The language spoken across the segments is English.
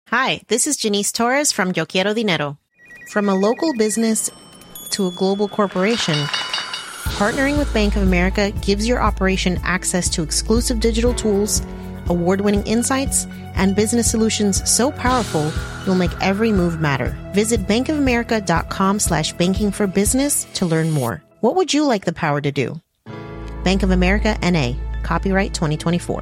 Hi, this is Janice Torres from Yo Quiero Dinero. From a local business to a global corporation, partnering with Bank of America gives your operation access to exclusive digital tools, award-winning insights, and business solutions so powerful you'll make every move matter. Visit bankofamerica.com/banking for business to learn more. What would you like the power to do? Bank of America, N.A. Copyright 2024.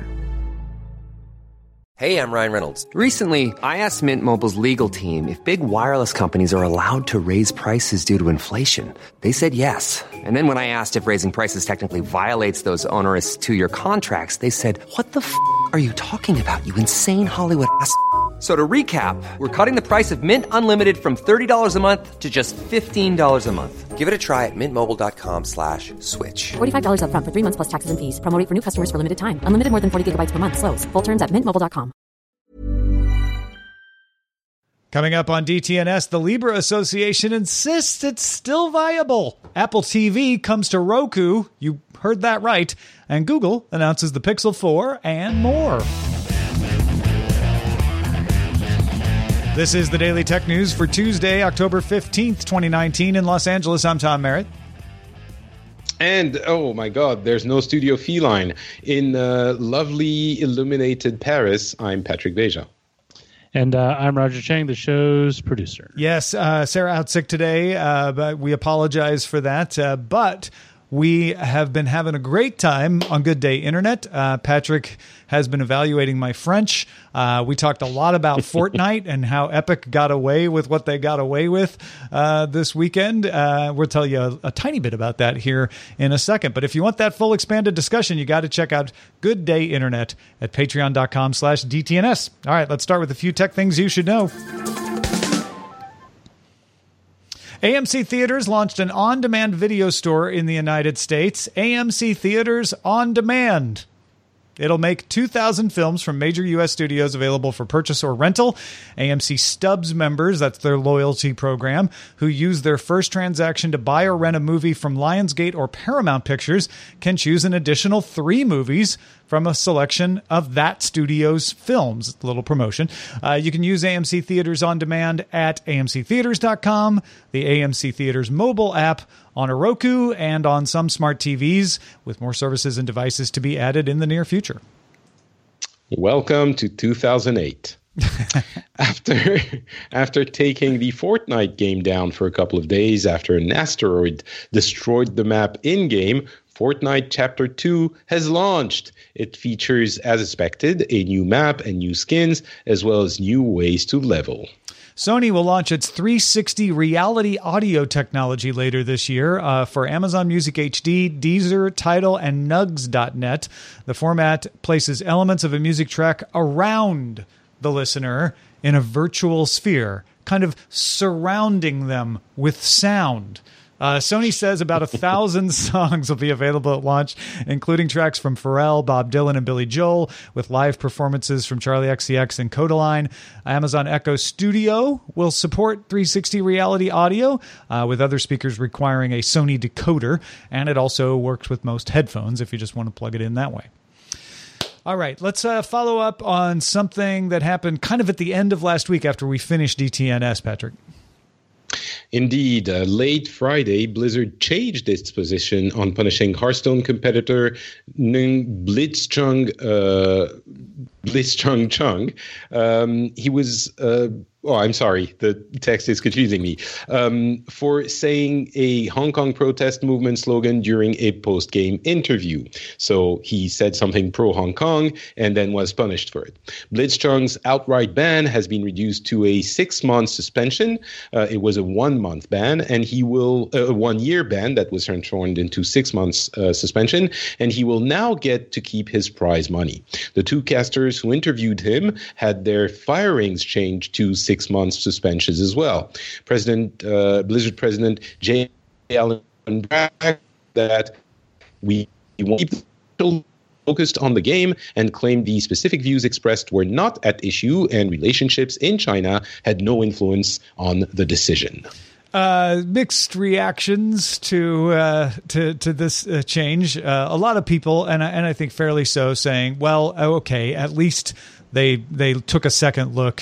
Hey, I'm Ryan Reynolds. Recently, I asked Mint Mobile's legal team if big wireless companies are allowed to raise prices due to inflation. They said yes. And then when I asked if raising prices technically violates those onerous two-year contracts, they said, "What the f*** are you talking about, you insane Hollywood ass?" So to recap, we're cutting the price of Mint Unlimited from $30 a month to just $15 a month. Give it a try at mintmobile.com/switch. $45 up front for 3 months plus taxes and fees. Promo rate for new customers for limited time. Unlimited more than 40 gigabytes per month. Slows full terms at mintmobile.com. Coming up on DTNS, the Libra Association insists it's still viable. Apple TV comes to Roku. You heard that right. And Google announces the Pixel 4 and more. This is the Daily Tech News for Tuesday, October 15th, 2019 in Los Angeles. I'm Tom Merritt. And, oh my God, there's no Studio Feline. In lovely illuminated Paris, I'm Patrick Beja. And I'm Roger Chang, the show's producer. Yes, Sarah out sick today, but we apologize for that. But we have been having a great time on Good Day Internet. Patrick has been evaluating my French. We talked a lot about Fortnite and how Epic got away with what they got away with this weekend. We'll tell you a tiny bit about that here in a second. But if you want that full expanded discussion, you got to check out Good Day Internet at patreon.com/DTNS. All right, let's start with a few tech things you should know. AMC Theaters launched an on-demand video store in the United States, AMC Theaters On Demand. It'll make 2,000 films from major U.S. studios available for purchase or rental. AMC Stubs members, that's their loyalty program, who use their first transaction to buy or rent a movie from Lionsgate or Paramount Pictures, can choose an additional 3 movies from a selection of that studio's films. A little promotion. You can use AMC Theaters On Demand at amctheaters.com, the AMC Theaters mobile app, on a Roku, and on some smart TVs, with more services and devices to be added in the near future. Welcome to 2008. After taking the Fortnite game down for a couple of days after an asteroid destroyed the map in-game, Fortnite Chapter 2 has launched. It features, as expected, a new map and new skins, as well as new ways to level. Sony will launch its 360 reality audio technology later this year for Amazon Music HD, Deezer, Tidal, and Nugs.net. The format places elements of a music track around the listener in a virtual sphere, kind of surrounding them with sound. Sony says about 1,000 songs will be available at launch, including tracks from Pharrell, Bob Dylan, and Billy Joel, with live performances from Charli XCX and Kodaline. Amazon Echo Studio will support 360 reality audio, with other speakers requiring a Sony decoder, and it also works with most headphones if you just want to plug it in that way. All right, let's follow up on something that happened kind of at the end of last week after we finished DTNS, Patrick. Indeed, late Friday, Blizzard changed its position on punishing Hearthstone competitor Blitzchung Chung. He was... I'm sorry, the text is confusing me. For saying a Hong Kong protest movement slogan during a post-game interview. So he said something pro-Hong Kong and then was punished for it. Blitzchung's outright ban has been reduced to a 6-month suspension. It was a 1-month ban, and he will a 1-year ban that was transformed into 6 months suspension, and he will now get to keep his prize money. The 2 casters who interviewed him had their firings changed to 6 months suspensions as well. Blizzard President Jay Allen bragged that we want to keep focused on the game and claimed the specific views expressed were not at issue and relationships in China had no influence on the decision. Mixed reactions to this change. A lot of people, and I think fairly so, saying, well, okay, at least they took a second look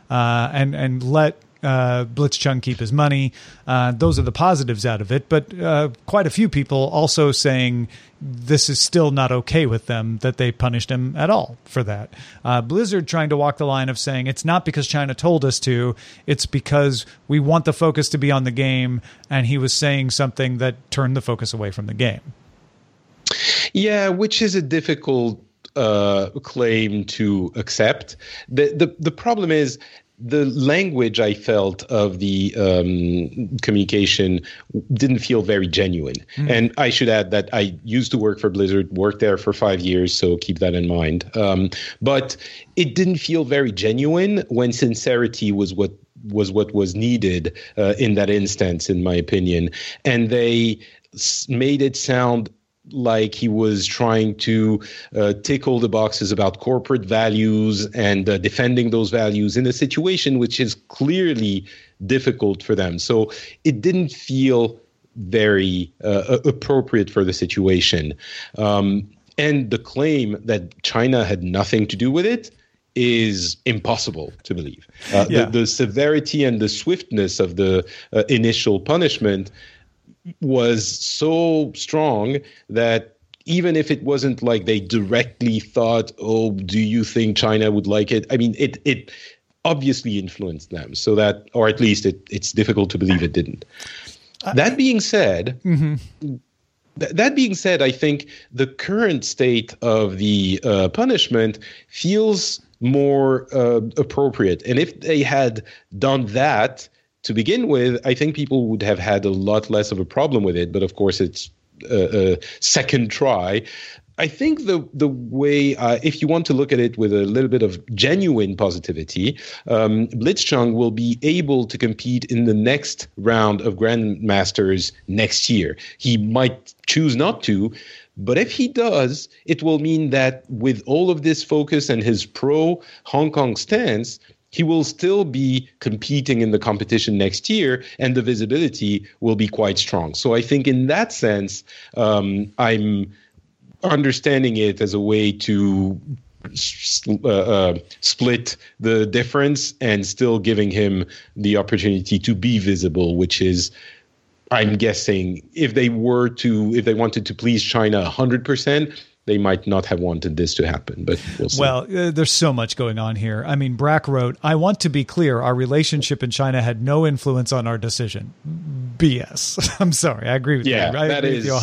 and let Blitzchung keep his money. Those are the positives out of it. But quite a few people also saying this is still not okay with them, that they punished him at all for that. Blizzard trying to walk the line of saying it's not because China told us to, it's because we want the focus to be on the game, and he was saying something that turned the focus away from the game. Yeah, which is a difficult claim to accept. The problem is the language I felt of the communication didn't feel very genuine. And I should add that I used to work for Blizzard, worked there for 5 years, so keep that in mind. But it didn't feel very genuine when sincerity was what was needed in that instance, in my opinion. And they made it sound like he was trying to tick all the boxes about corporate values and defending those values in a situation which is clearly difficult for them. So it didn't feel very appropriate for the situation. And the claim that China had nothing to do with it is impossible to believe. The severity and the swiftness of the initial punishment was so strong that even if it wasn't like they directly thought, oh, do you think China would like it? I mean, it obviously influenced them, so that, or at least it's difficult to believe it didn't. That being said, I think the current state of the punishment feels more appropriate. And if they had done that to begin with, I think people would have had a lot less of a problem with it. But of course, it's a second try. I think the way, if you want to look at it with a little bit of genuine positivity, Blitzchung will be able to compete in the next round of Grandmasters next year. He might choose not to, but if he does, it will mean that with all of this focus and his pro-Hong Kong stance, he will still be competing in the competition next year, and the visibility will be quite strong. So I think in that sense, I'm understanding it as a way to split the difference and still giving him the opportunity to be visible, which is, I'm guessing, if they wanted to please China 100%, they might not have wanted this to happen, but we'll see. Well, there's so much going on here. I mean, Brack wrote, I want to be clear, our relationship in China had no influence on our decision. BS. I'm sorry. I agree with you. I agree with you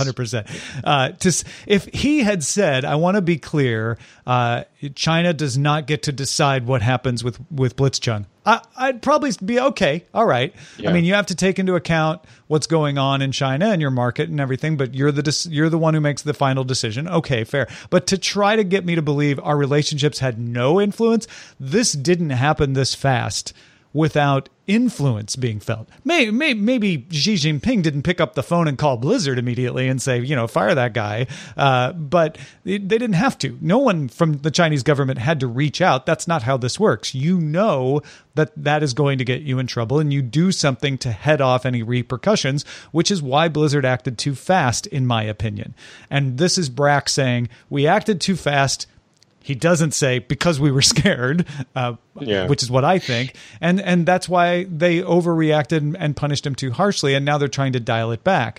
100%. If he had said, I want to be clear, China does not get to decide what happens with Blitzchung, I'd probably be okay. All right. Yeah. I mean, you have to take into account what's going on in China and your market and everything, but you're the one who makes the final decision. Okay, fair. But to try to get me to believe our relationships had no influence, this didn't happen this fast without influence being felt. Maybe Xi Jinping didn't pick up the phone and call Blizzard immediately and say, fire that guy. But they didn't have to. No one from the Chinese government had to reach out. That's not how this works. You know that is going to get you in trouble, and you do something to head off any repercussions, which is why Blizzard acted too fast, in my opinion. And this is Brack saying, we acted too fast. He doesn't say because we were scared, which is what I think. And that's why they overreacted and punished him too harshly. And now they're trying to dial it back.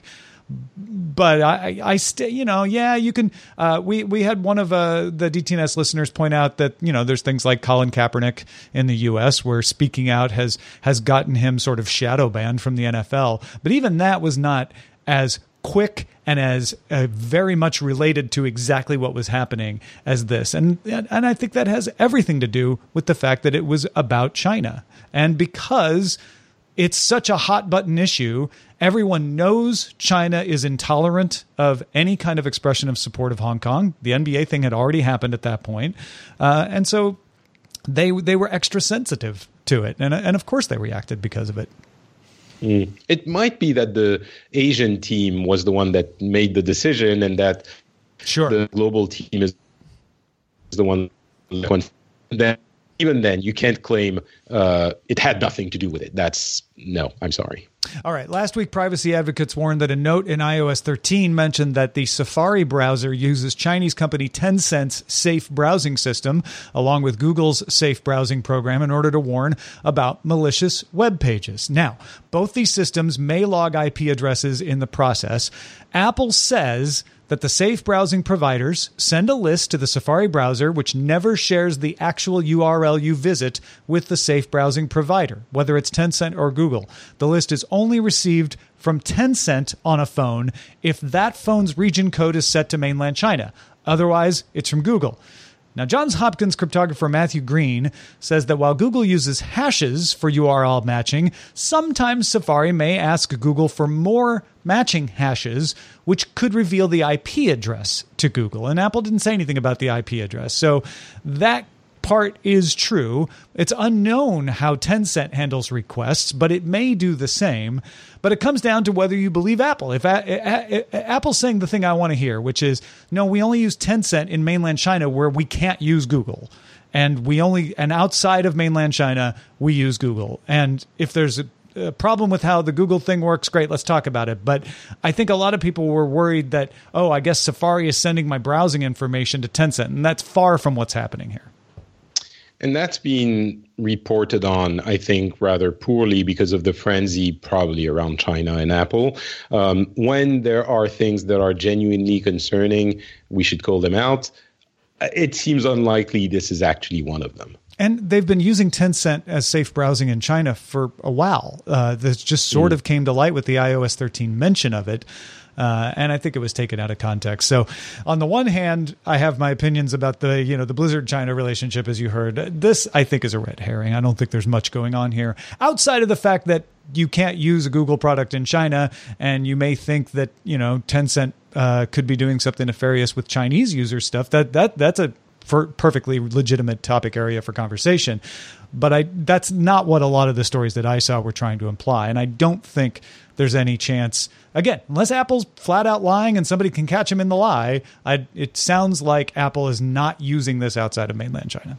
But I still, you can. We had one of the DTNS listeners point out that, there's things like Colin Kaepernick in the U.S. where speaking out has gotten him sort of shadow banned from the NFL. But even that was not as quick and as very much related to exactly what was happening as this. And I think that has everything to do with the fact that it was about China. And because it's such a hot button issue, everyone knows China is intolerant of any kind of expression of support of Hong Kong. The NBA thing had already happened at that point. And so they were extra sensitive to it. And of course they reacted because of it. It might be that the Asian team was the one that made the decision, and that the global team is the one. Even then, you can't claim it had nothing to do with it. I'm sorry. All right. Last week, privacy advocates warned that a note in iOS 13 mentioned that the Safari browser uses Chinese company Tencent's safe browsing system, along with Google's safe browsing program, in order to warn about malicious web pages. Now, both these systems may log IP addresses in the process. Apple says that the safe browsing providers send a list to the Safari browser which never shares the actual URL you visit with the safe browsing provider, whether it's Tencent or Google. The list is only received from Tencent on a phone if that phone's region code is set to mainland China. Otherwise, it's from Google. Now, Johns Hopkins cryptographer Matthew Green says that while Google uses hashes for URL matching, sometimes Safari may ask Google for more matching hashes, which could reveal the IP address to Google. And Apple didn't say anything about the IP address. So that part is true. It's unknown how Tencent handles requests, but it may do the same. But it comes down to whether you believe Apple. If Apple's saying the thing I want to hear, which is, no, we only use Tencent in mainland China where we can't use Google. And outside of mainland China, we use Google. And if there's a problem with how the Google thing works, great, let's talk about it. But I think a lot of people were worried that, I guess Safari is sending my browsing information to Tencent. And that's far from what's happening here. And that's been reported on, I think, rather poorly because of the frenzy probably around China and Apple. When there are things that are genuinely concerning, we should call them out. It seems unlikely this is actually one of them. And they've been using Tencent as safe browsing in China for a while. This just sort of came to light with the iOS 13 mention of it. And I think it was taken out of context. So on the one hand, I have my opinions about the Blizzard-China relationship, as you heard. This, I think, is a red herring. I don't think there's much going on here outside of the fact that you can't use a Google product in China. And you may think that, Tencent could be doing something nefarious with Chinese user stuff. That's a perfectly legitimate topic area for conversation. But that's not what a lot of the stories that I saw were trying to imply. And I don't think there's any chance, again, unless Apple's flat out lying and somebody can catch him in the lie, it sounds like Apple is not using this outside of mainland China.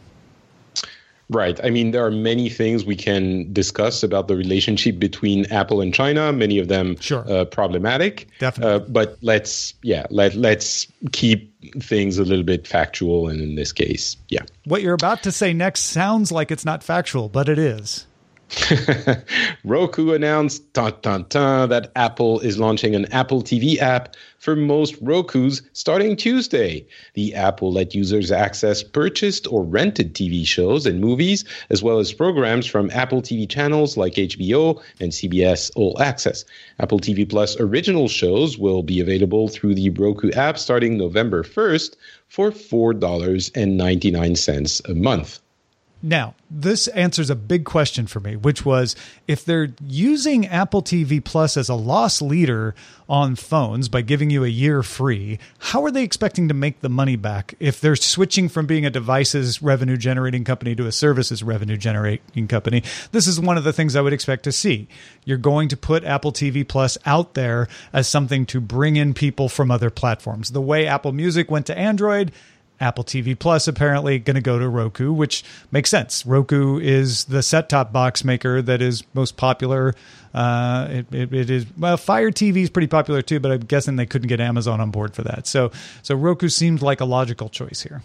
Right. I mean, there are many things we can discuss about the relationship between Apple and China, many of them problematic. Definitely. But let's keep things a little bit factual. And in this case, What you're about to say next sounds like it's not factual, but it is. Roku announced that Apple is launching an Apple TV app for most Rokus starting Tuesday. The app will let users access purchased or rented TV shows and movies, as well as programs from Apple TV channels like HBO and CBS All Access. Apple TV Plus original shows will be available through the Roku app starting November 1st for $4.99 a month. Now, this answers a big question for me, which was if they're using Apple TV Plus as a loss leader on phones by giving you a year free, how are they expecting to make the money back if they're switching from being a devices revenue generating company to a services revenue generating company? This is one of the things I would expect to see. You're going to put Apple TV Plus out there as something to bring in people from other platforms. The way Apple Music went to Android, Apple TV Plus apparently going to go to Roku, which makes sense. Roku is the set-top box maker that is most popular. It is Fire TV is pretty popular too, but I'm guessing they couldn't get Amazon on board for that. So Roku seemed like a logical choice here.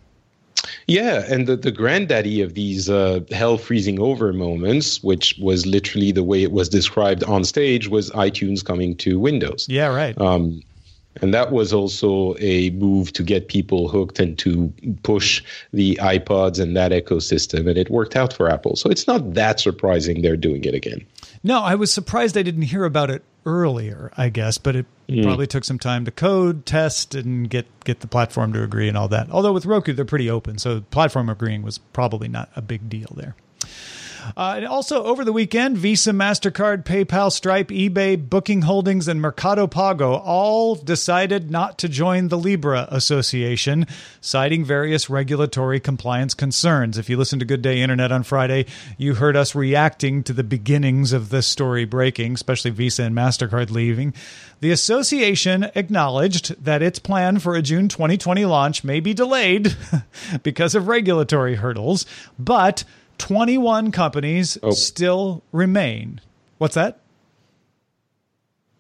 Yeah, and the granddaddy of these hell freezing over moments, which was literally the way it was described on stage, was iTunes coming to Windows. Yeah, right. And that was also a move to get people hooked and to push the iPods and that ecosystem. And it worked out for Apple. So it's not that surprising they're doing it again. No, I was surprised I didn't hear about it earlier, I guess. But it probably took some time to code, test, and get the platform to agree and all that. Although with Roku, they're pretty open. So platform agreeing was probably not a big deal there. And also over the weekend, Visa, MasterCard, PayPal, Stripe, eBay, Booking Holdings, and Mercado Pago all decided not to join the Libra Association, citing various regulatory compliance concerns. If you listened to Good Day Internet on Friday, you heard us reacting to the beginnings of this story breaking, especially Visa and MasterCard leaving. The association acknowledged that its plan for a June 2020 launch may be delayed because of regulatory hurdles, but 21 companies still remain. What's that?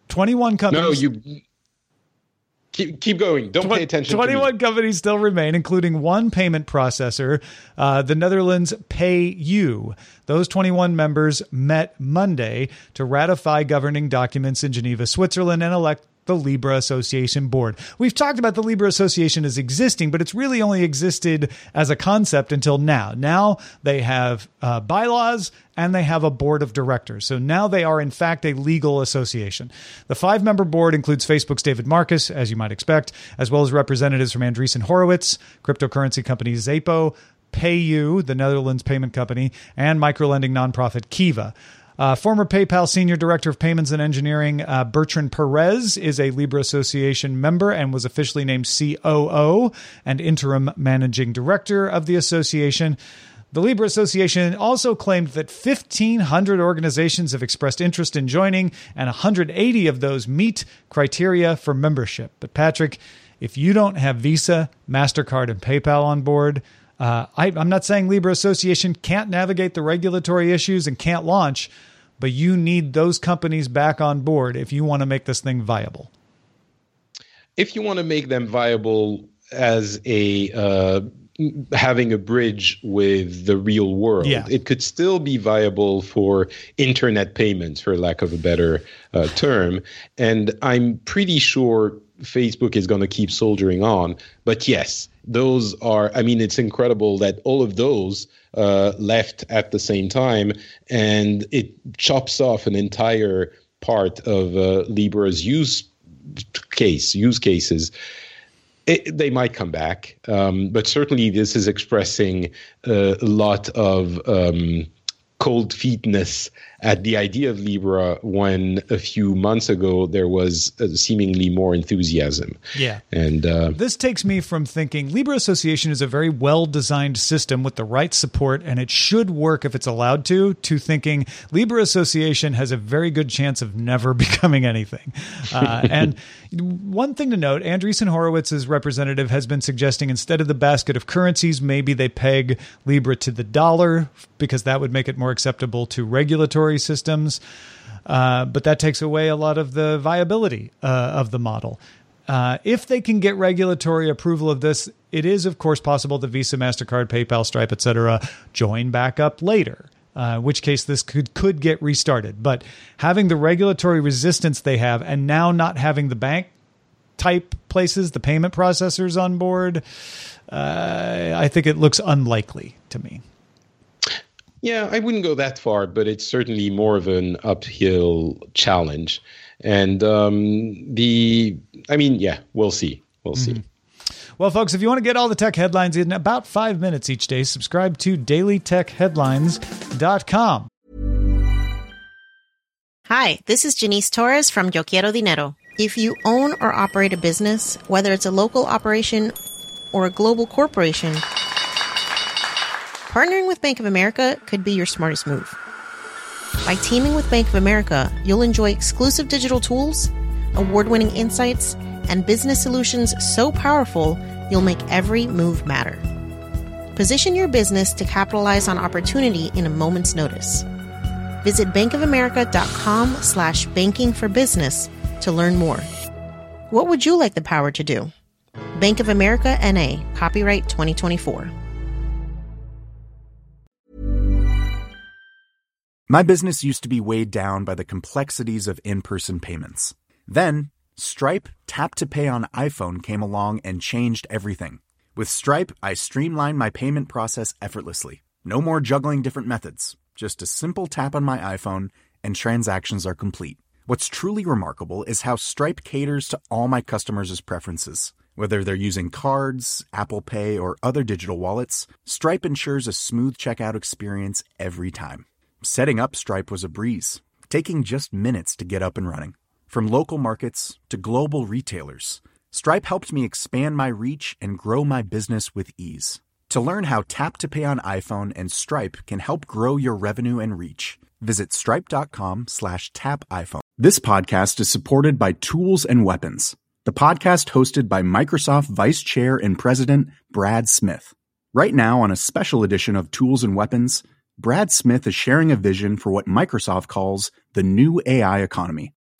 21 companies. No, you keep going. Don't pay attention 21 to me. companies still remain, including one payment processor, the Netherlands PayU. Those 21 members met Monday to ratify governing documents in Geneva, Switzerland, and elect the Libra Association board. We've talked about the Libra Association as existing, but it's really only existed as a concept until now. Now they have bylaws and they have a board of directors. So now they are, in fact, a legal association. The 5-member board includes Facebook's David Marcus, as you might expect, as well as representatives from Andreessen Horowitz, cryptocurrency company Xapo, PayU, the Netherlands payment company, and microlending nonprofit Kiva. Former PayPal Senior Director of Payments and Engineering, Bertrand Perez, is a Libra Association member and was officially named COO and Interim Managing Director of the association. The Libra Association also claimed that 1,500 organizations have expressed interest in joining, and 180 of those meet criteria for membership. But Patrick, if you don't have Visa, MasterCard, and PayPal on board, I'm not saying Libra Association can't navigate the regulatory issues and can't launch, but you need those companies back on board if you want to make this thing viable. If you want to make them viable as a having a bridge with the real world, it could still be viable for internet payments, for lack of a better term. And I'm pretty sure Facebook is going to keep soldiering on. But yes, those are, I mean, it's incredible that all of those left at the same time, and it chops off an entire part of Libra's use cases. They might come back, but certainly this is expressing a lot of cold feetness at the idea of Libra when a few months ago there was seemingly more enthusiasm. Yeah. And this takes me from thinking Libra Association is a very well-designed system with the right support, and it should work if it's allowed to thinking Libra Association has a very good chance of never becoming anything. And one thing to note, Andreessen Horowitz's representative has been suggesting instead of the basket of currencies, maybe they peg Libra to the dollar because that would make it more acceptable to regulatory systems. But that takes away a lot of the viability of the model. If they can get regulatory approval of this, it is, of course, possible that Visa, MasterCard, PayPal, Stripe, etc. join back up later, in which case this could get restarted. But having the regulatory resistance they have and now not having the bank type places, the payment processors on board, I think it looks unlikely to me. Yeah, I wouldn't go that far, but it's certainly more of an uphill challenge. And we'll see. We'll see. Well, folks, if you want to get all the tech headlines in about 5 minutes each day, subscribe to dailytechheadlines.com. Hi, this is Janice Torres from Yo Quiero Dinero. If you own or operate a business, whether it's a local operation or a global corporation, partnering with Bank of America could be your smartest move. By teaming with Bank of America, you'll enjoy exclusive digital tools, award-winning insights, and business solutions so powerful, you'll make every move matter. Position your business to capitalize on opportunity in a moment's notice. Visit bankofamerica.com/banking for business to learn more. What would you like the power to do? Bank of America N.A., copyright 2024. My business used to be weighed down by the complexities of in-person payments. Then, Stripe Tap to Pay on iPhone came along and changed everything. With Stripe, I streamlined my payment process effortlessly. No more juggling different methods. Just a simple tap on my iPhone and transactions are complete. What's truly remarkable is how Stripe caters to all my customers' preferences. Whether they're using cards, Apple Pay, or other digital wallets, Stripe ensures a smooth checkout experience every time. Setting up Stripe was a breeze, taking just minutes to get up and running. From local markets to global retailers, Stripe helped me expand my reach and grow my business with ease. To learn how Tap to Pay on iPhone and Stripe can help grow your revenue and reach, visit stripe.com/tapiphone. This podcast is supported by Tools and Weapons, the podcast hosted by Microsoft Vice Chair and President Brad Smith. Right now, on a special edition of Tools and Weapons, Brad Smith is sharing a vision for what Microsoft calls the new AI economy.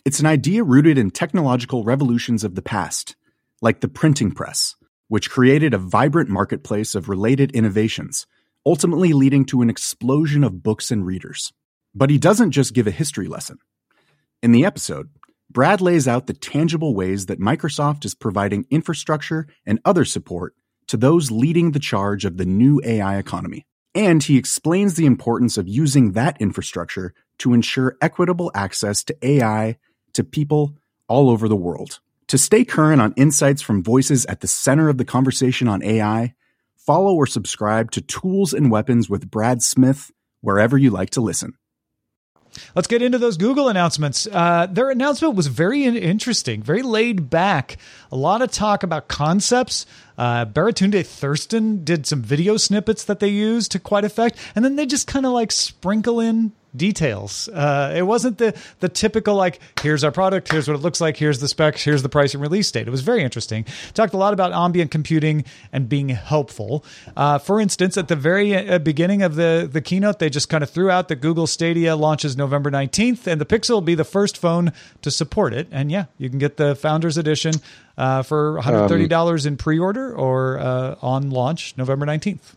It's an idea rooted in technological revolutions of the past, like the printing press, which created a vibrant marketplace of related innovations, ultimately leading to an explosion of books and readers. But he doesn't just give a history lesson. In the episode, Brad lays out the tangible ways that Microsoft is providing infrastructure and other support to those leading the charge of the new AI economy. And he explains the importance of using that infrastructure to ensure equitable access to AI to people all over the world. To stay current on insights from voices at the center of the conversation on AI, follow or subscribe to Tools and Weapons with Brad Smith wherever you like to listen. Let's get into those Google announcements. Their announcement was very interesting, very laid back. A lot of talk about concepts. Baratunde Thurston did some video snippets that they used to quite effect. And then they just kind of like sprinkle in details. It wasn't the typical, like, here's our product, here's what it looks like, here's the specs, here's the price and release date. It was very interesting. Talked a lot about ambient computing and being helpful. For instance, at the very beginning of the keynote, they just kind of threw out that Google Stadia launches November 19th, and the Pixel will be the first phone to support it. And yeah, you can get the Founders Edition for $130 in pre-order or on launch November 19th.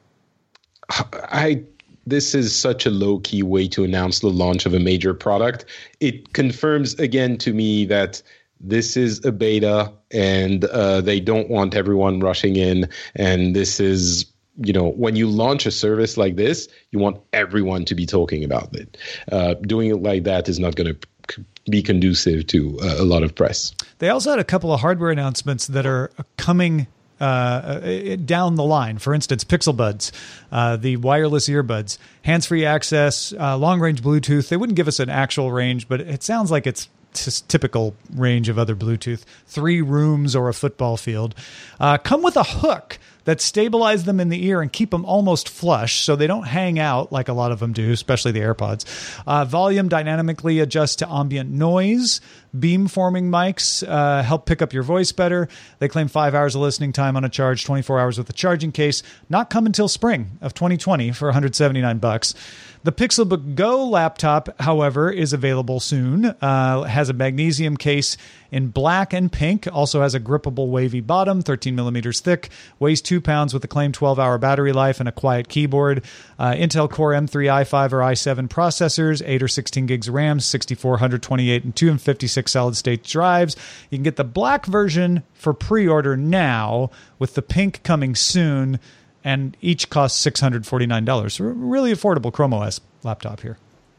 This is such a low-key way to announce the launch of a major product. It confirms again to me that this is a beta and they don't want everyone rushing in. And this is, when you launch a service like this, you want everyone to be talking about it. Doing it like that is not going to be conducive to a lot of press. They also had a couple of hardware announcements that are coming down the line. For instance, Pixel Buds, the wireless earbuds, hands-free access, long-range Bluetooth. They wouldn't give us an actual range, but it sounds like it's just typical range of other Bluetooth. 3 rooms or a football field. Come with a hook that stabilize them in the ear and keep them almost flush so they don't hang out like a lot of them do, especially the AirPods. Volume dynamically adjusts to ambient noise. Beamforming mics help pick up your voice better. They claim 5 hours of listening time on a charge, 24 hours with a charging case. Not come until spring of 2020 for $179. The Pixelbook Go laptop, however, is available soon. Has a magnesium case in black and pink. Also has a grippable wavy bottom, 13 millimeters thick. Weighs 2 pounds with a claimed 12-hour battery life and a quiet keyboard. Intel Core M3, i5, or i7 processors, 8 or 16 gigs of RAM, 64, 128, and 256 solid-state drives. You can get the black version for pre-order now, with the pink coming soon, and each costs $649. So really affordable Chrome OS laptop here.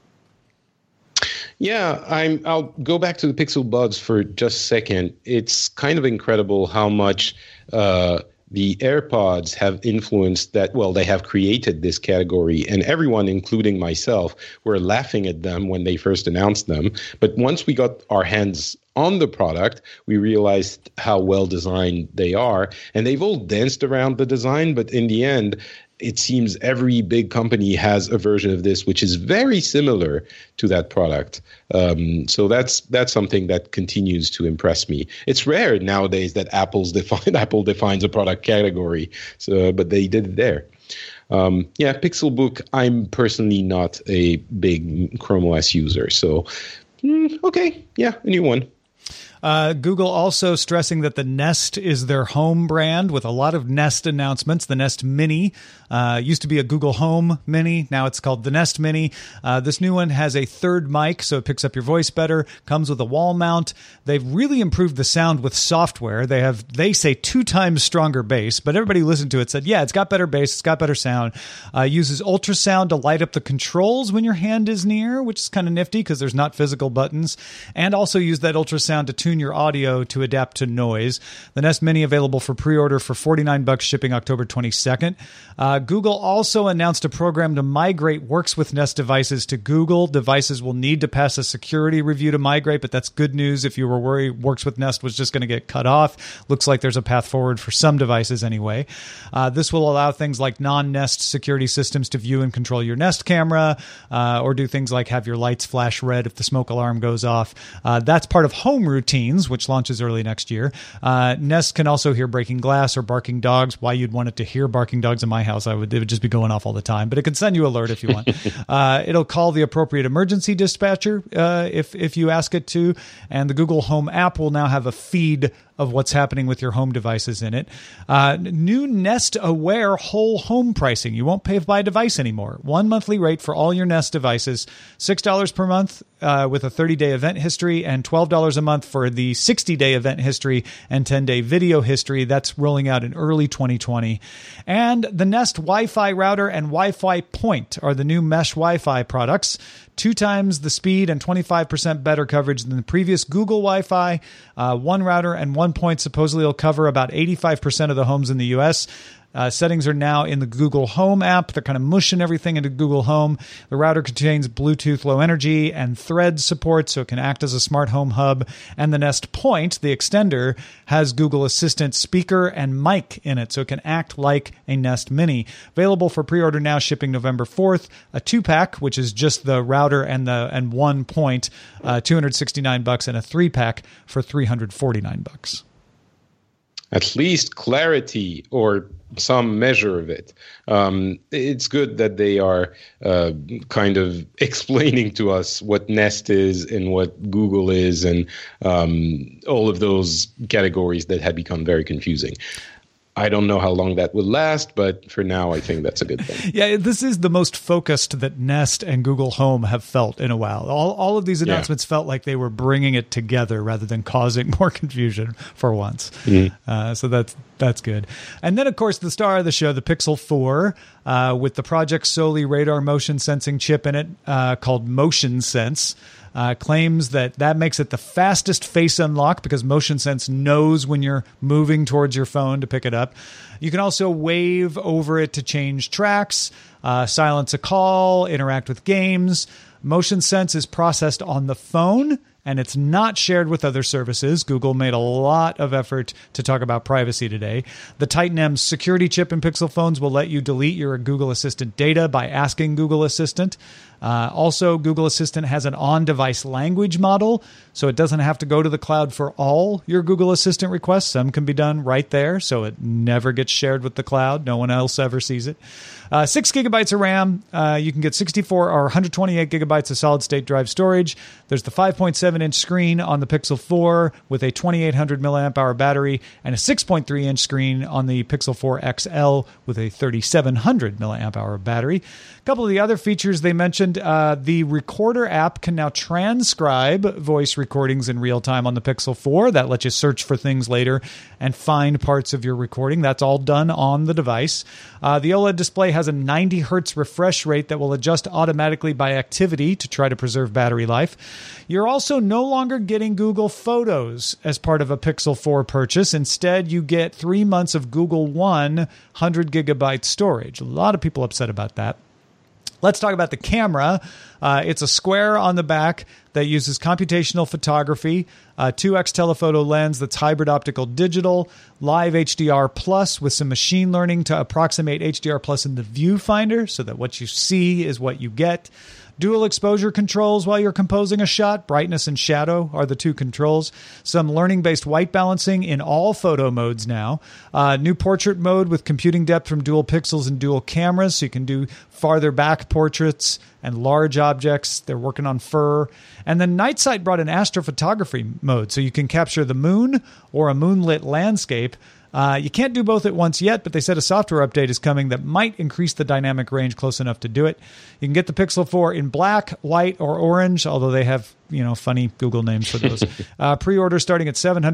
Yeah, I'll go back to the Pixel Buds for just a second. It's kind of incredible how much the AirPods have influenced that. Well, they have created this category, and everyone, including myself, were laughing at them when they first announced them. But once we got our hands on the product, we realized how well designed they are, and they've all danced around the design, but in the end, it seems every big company has a version of this which is very similar to that product. So that's something that continues to impress me. It's rare nowadays that Apple defines a product category, but they did it there. Pixelbook, I'm personally not a big Chrome OS user, so okay, a new one. Google also stressing that the Nest is their home brand with a lot of Nest announcements. The Nest Mini used to be a Google Home Mini. Now it's called the Nest Mini. This new one has a third mic, so it picks up your voice better. Comes with a wall mount. They've really improved the sound with software. They say 2 times stronger bass, but everybody who listened to it said, yeah, it's got better bass, it's got better sound. Uses ultrasound to light up the controls when your hand is near, which is kind of nifty because there's not physical buttons. And also use that ultrasound to tune your audio to adapt to noise. The Nest Mini available for pre-order for $49, shipping October 22nd. Google also announced a program to migrate Works with Nest devices to Google. Devices will need to pass a security review to migrate, but that's good news if you were worried Works with Nest was just going to get cut off. Looks like there's a path forward for some devices anyway. This will allow things like non-Nest security systems to view and control your Nest camera, or do things like have your lights flash red if the smoke alarm goes off. That's part of Home Routine, Teens, which launches early next year. Nest can also hear breaking glass or barking dogs. Why you'd want it to hear barking dogs in my house, it would just be going off all the time. But it can send you alert if you want. It'll call the appropriate emergency dispatcher if you ask it to. And the Google Home app will now have a feed of what's happening with your home devices in it. New Nest Aware whole home pricing. You won't pay by device anymore. One monthly rate for all your Nest devices, $6 per month with a 30-day event history, and $12 a month for the 60-day event history and 10-day video history. That's rolling out in early 2020. And the Nest Wi-Fi router and Wi-Fi Point are the new mesh Wi-Fi products. 2 times the speed and 25% better coverage than the previous Google Wi-Fi. One router and one point supposedly will cover about 85% of the homes in the U.S. Settings are now in the Google Home app. They're kind of mushing everything into Google Home. The router contains Bluetooth Low Energy and Thread support, so it can act as a smart home hub. And the Nest Point, the extender, has Google Assistant speaker and mic in it, so it can act like a Nest Mini. Available for pre-order now, shipping November 4th. A 2-pack, which is just the router and one point, $269, and a 3-pack for $349. At least clarity or some measure of it. It's good that they are kind of explaining to us what Nest is and what Google is and all of those categories that had become very confusing. I don't know how long that will last, but for now, I think that's a good thing. Yeah, this is the most focused that Nest and Google Home have felt in a while. All of these announcements felt like they were bringing it together rather than causing more confusion for once. Mm-hmm. So that's good. And then, of course, the star of the show, the Pixel 4, with the Project Soli radar motion sensing chip in it called Motion Sense. Claims that makes it the fastest face unlock because Motion Sense knows when you're moving towards your phone to pick it up. You can also wave over it to change tracks, silence a call, interact with games. Motion Sense is processed on the phone, and it's not shared with other services. Google made a lot of effort to talk about privacy today. The Titan M security chip in Pixel phones will let you delete your Google Assistant data by asking Google Assistant. Also, Google Assistant has an on-device language model, so it doesn't have to go to the cloud for all your Google Assistant requests. Some can be done right there, so it never gets shared with the cloud. No one else ever sees it. 6 gigabytes of RAM. You can get 64 or 128 gigabytes of solid-state drive storage. There's the 5.7-inch screen on the Pixel 4 with a 2,800 milliamp hour battery and a 6.3-inch screen on the Pixel 4 XL with a 3,700 milliamp hour battery. A couple of the other features they mentioned, the Recorder app can now transcribe voice recordings in real time on the Pixel 4. That lets you search for things later and find parts of your recording. That's all done on the device. The OLED display has a 90 hertz refresh rate that will adjust automatically by activity to try to preserve battery life. You're also no longer getting Google Photos as part of a Pixel 4 purchase. Instead, you get 3 months of Google One 100 gigabyte storage. A lot of people upset about that. Let's talk about the camera. It's a square on the back that uses computational photography, 2x telephoto lens that's hybrid optical digital, live HDR plus with some machine learning to approximate HDR plus in the viewfinder so that what you see is what you get. Dual exposure controls while you're composing a shot. Brightness and shadow are the two controls. Some learning-based white balancing in all photo modes now. New portrait mode with computing depth from dual pixels and dual cameras, so you can do farther back portraits and large objects. They're working on fur. And then Night Sight brought an astrophotography mode, so you can capture the moon or a moonlit landscape. You can't do both at once yet, but they said a software update is coming that might increase the dynamic range close enough to do it. You can get the Pixel 4 in black, white, or orange, although they have, funny Google names for those. Pre-order starting at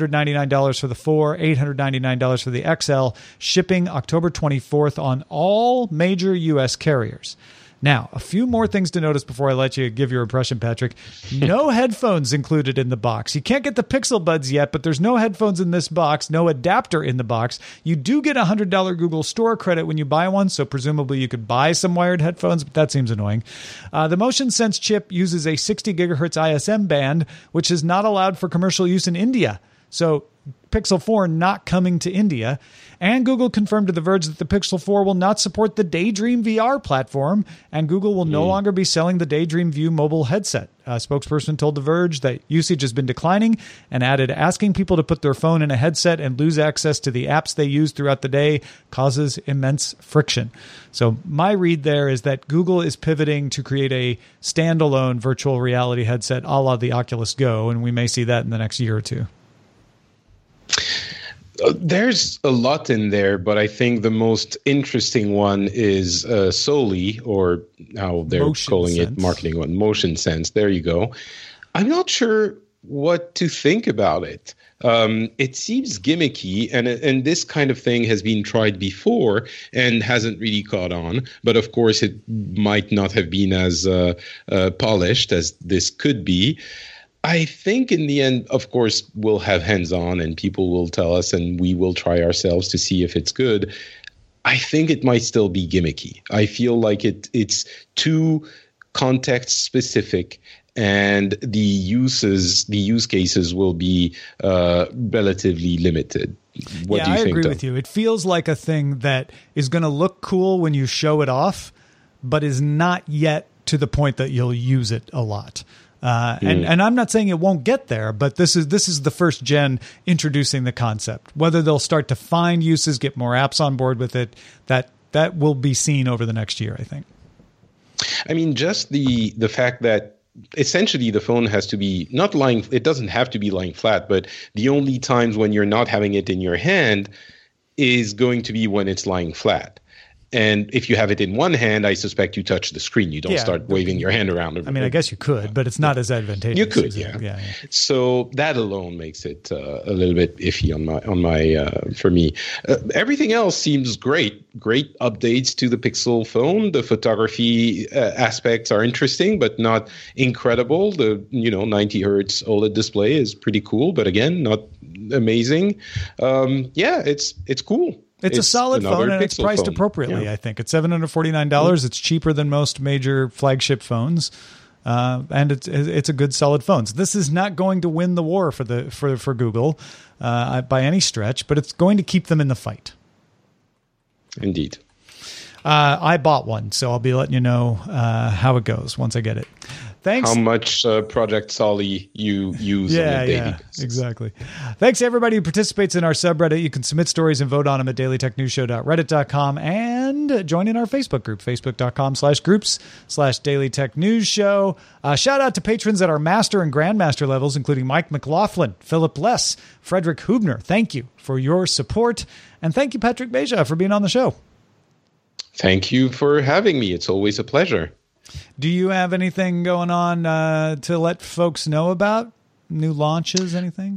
$799 for the 4, $899 for the XL, shipping October 24th on all major U.S. carriers. Now, a few more things to notice before I let you give your impression, Patrick. No headphones included in the box. You can't get the Pixel Buds yet, but there's no headphones in this box, no adapter in the box. You do get a $100 Google Store credit when you buy one, so presumably you could buy some wired headphones, but that seems annoying. The Motion Sense chip uses a 60 gigahertz ISM band, which is not allowed for commercial use in India. So Pixel 4 not coming to India. And Google confirmed to The Verge that the Pixel 4 will not support the Daydream VR platform, and Google will no longer be selling the Daydream View mobile headset. A spokesperson told The Verge that usage has been declining and added, asking people to put their phone in a headset and lose access to the apps they use throughout the day causes immense friction. So my read there is that Google is pivoting to create a standalone virtual reality headset a la the Oculus Go, and we may see that in the next year or two. There's a lot in there, but I think the most interesting one is Soli, or how they're calling it, marketing one, Motion Sense. There you go. I'm not sure what to think about it. It seems gimmicky, and this kind of thing has been tried before and hasn't really caught on. But of course, it might not have been as polished as this could be. I think in the end, of course, we'll have hands-on and people will tell us and we will try ourselves to see if it's good. I think it might still be gimmicky. I feel like it's too context-specific, and the use cases will be relatively limited. What do you think? I agree with you. It feels like a thing that is going to look cool when you show it off, but is not yet to the point that you'll use it a lot. And I'm not saying it won't get there, but this is the first gen introducing the concept. Whether they'll start to find uses, get more apps on board with it, that will be seen over the next year, I think. I mean, just the fact that essentially the phone has to be not lying, it doesn't have to be lying flat, but the only times when you're not having it in your hand is going to be when it's lying flat. And if you have it in one hand, I suspect you touch the screen. You don't start waving your hand around. I mean, I guess you could, but it's not as advantageous. You could, yeah. So that alone makes it a little bit iffy on my for me. Everything else seems great. Great updates to the Pixel phone. The photography aspects are interesting, but not incredible. The 90 hertz OLED display is pretty cool, but again, not amazing. It's cool. It's a solid phone, and it's priced appropriately, I think. It's $749. It's cheaper than most major flagship phones, and it's a good, solid phone. So this is not going to win the war for Google by any stretch, but it's going to keep them in the fight. Indeed. I bought one, so I'll be letting you know how it goes once I get it. Thanks. How much Project Soli you use on a daily basis. Exactly. Thanks to everybody who participates in our subreddit. You can submit stories and vote on them at dailytechnewsshow.reddit.com and join in our Facebook group, facebook.com/groups/dailytechnewsshow. Shout out to patrons at our master and grandmaster levels, including Mike McLaughlin, Philip Less, Frederick Hubner. Thank you for your support. And thank you, Patrick Beja, for being on the show. Thank you for having me. It's always a pleasure. Do you have anything going on to let folks know about? New launches, anything?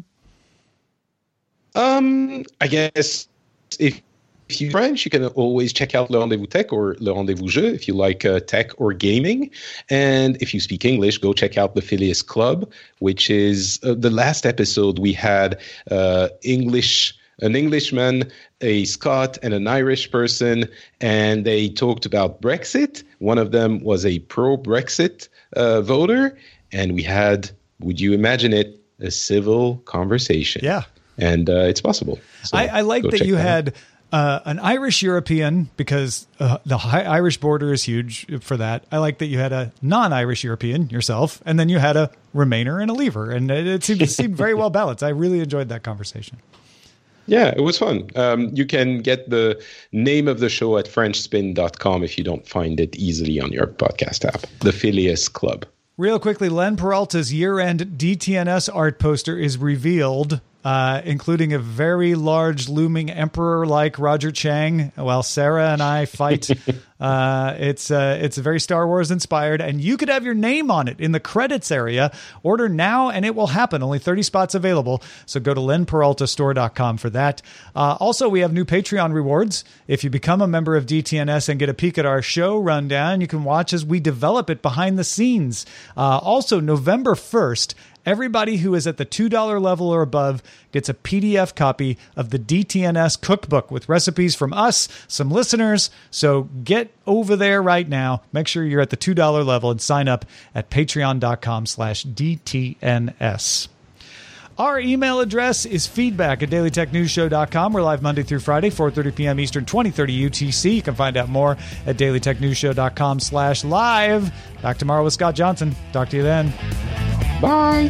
I guess if you're French, you can always check out Le Rendezvous Tech or Le Rendezvous Jeu if you like tech or gaming. And if you speak English, go check out the Phileas Club, which is the last episode we had an Englishman, a Scot, and an Irish person, and they talked about Brexit. One of them was a pro-Brexit voter, and we had, would you imagine it, a civil conversation. Yeah. And it's possible. So I like that you had an Irish European, because the Irish border is huge for that. I like that you had a non-Irish European yourself, and then you had a Remainer and a Leaver, and it seemed very well balanced. I really enjoyed that conversation. Yeah, it was fun. You can get the name of the show at FrenchSpin.com if you don't find it easily on your podcast app. The Phileas Club. Real quickly, Len Peralta's year-end DTNS art poster is revealed, including a very large looming emperor-like Roger Chang while Sarah and I fight. It's very Star Wars inspired, and you could have your name on it in the credits area. Order now and it will happen. Only 30 spots available. So go to lenperaltastore.com for that. Also, we have new Patreon rewards. If you become a member of DTNS and get a peek at our show rundown, you can watch as we develop it behind the scenes. Also, November 1st, everybody who is at the $2 level or above gets a PDF copy of the DTNS cookbook with recipes from us, some listeners. So get over there right now. Make sure you're at the $2 level and sign up at patreon.com/DTNS. Our email address is feedback@dailytechnewsshow.com. We're live Monday through Friday, 4:30 p.m. Eastern, 2030 UTC. You can find out more at dailytechnewsshow.com/live. Back tomorrow with Scott Johnson. Talk to you then. Bye.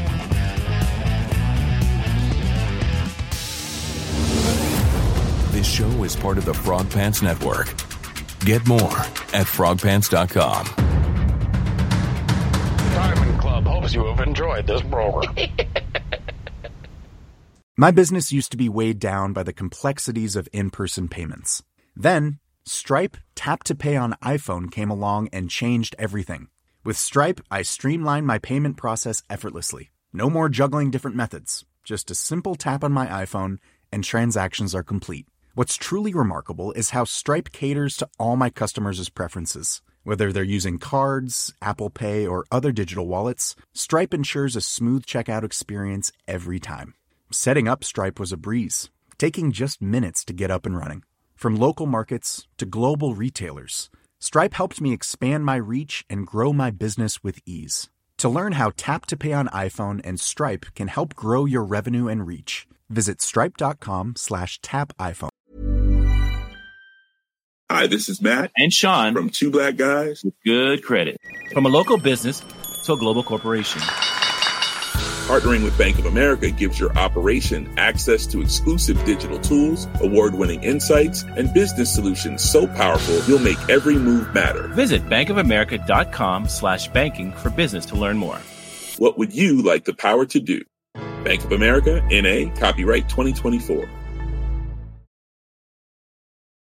This show is part of the Frog Pants Network. Get more at frogpants.com. Diamond Club hopes you have enjoyed this program. My business used to be weighed down by the complexities of in-person payments. Then, Stripe Tap to Pay on iPhone came along and changed everything. With Stripe, I streamlined my payment process effortlessly. No more juggling different methods. Just a simple tap on my iPhone and transactions are complete. What's truly remarkable is how Stripe caters to all my customers' preferences. Whether they're using cards, Apple Pay, or other digital wallets, Stripe ensures a smooth checkout experience every time. Setting up Stripe was a breeze, taking just minutes to get up and running. From local markets to global retailers, Stripe helped me expand my reach and grow my business with ease. To learn how Tap to Pay on iPhone and Stripe can help grow your revenue and reach, visit stripe.com/tapiphone. Hi, this is Matt and Sean from Two Black Guys with Good Credit. From a local business to a global corporation, partnering with Bank of America gives your operation access to exclusive digital tools, award-winning insights, and business solutions so powerful you'll make every move matter. Visit bankofamerica.com/banking for business to learn more. What would you like the power to do? Bank of America, N.A., copyright 2024.